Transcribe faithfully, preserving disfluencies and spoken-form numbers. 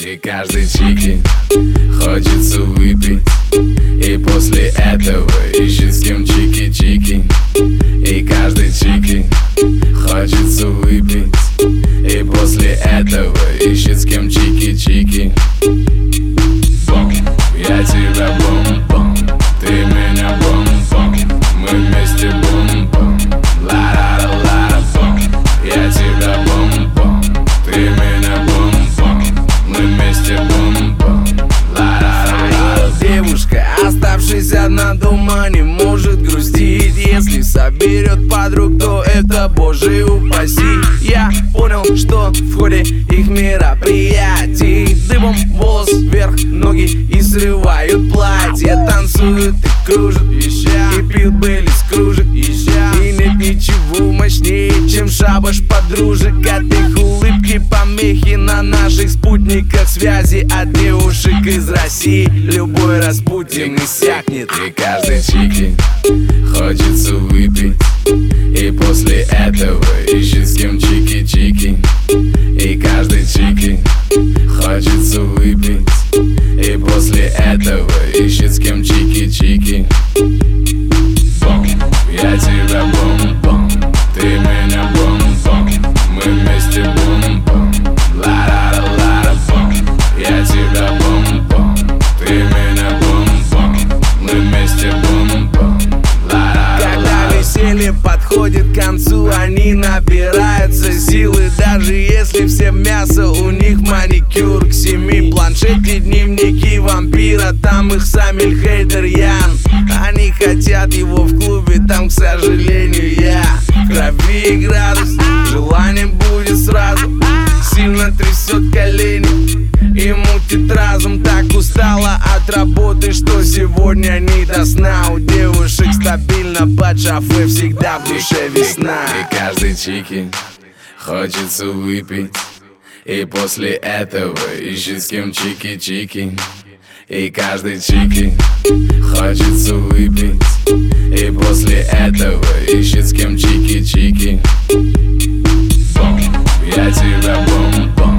И каждый чики хочется выпить, и после этого ищет с кем чики-чики. И каждый чики хочется выпить, и после этого ищет с кем чики-чики. Бом, я тебя бом-бом, ты меня бом-бом, мы вместе бом-бом, ла-ла-ла-ла-бом. Я тебя бом-бом, ты меня бом-бом, мы вместе бом-бом, ла-ла-ла-ла. Девушка, оставшись одна дома, не может грустить. Если соберет подруг, то это боже упаси. Я понял, что в ходе их мероприятий дыбом волос вверх, ноги и срывают платье. Танцуют и кружат, и пьют Бейли с кружек. И нет ничего мощнее, чем шабаш подружек. От их улыбки помехи на наших спутниках связи. От девушек из России любой Распутин иссякнет. И каждый чики хочется выпить, и после этого ищет с кем чики-чики. И каждый чики хочется выпить, и после этого ищет с кем чики-чики. Бом, я тебя бом-бом, ты меня бом-бом, мы вместе бом-бом, ла-ла-ла-ла-бом. Я тебя бом-бом, ты меня бом-бом, мы вместе бом-бом, ла-ла-ла-ла. Когда веселье подходит к концу, они набираются силы. Даже если все мясо, у них маникюр к семи. Планшеты, дневники вампира, там их Самиль Хейдер Ян. Они хотят его в клубе, там, к сожалению, я. В крови градус, желанием будет сразу. Сильно трясет колени и мутит разум. Так устала от работы, что сегодня не до сна. У девушек стабильно под шафе, всегда в душе весна. И каждый чики хочется выпить, и после этого ищет с кем чики-чики. И каждый чики хочется выпить, и после этого ищет с кем чики-чики. Бом, я тебя бом-бом,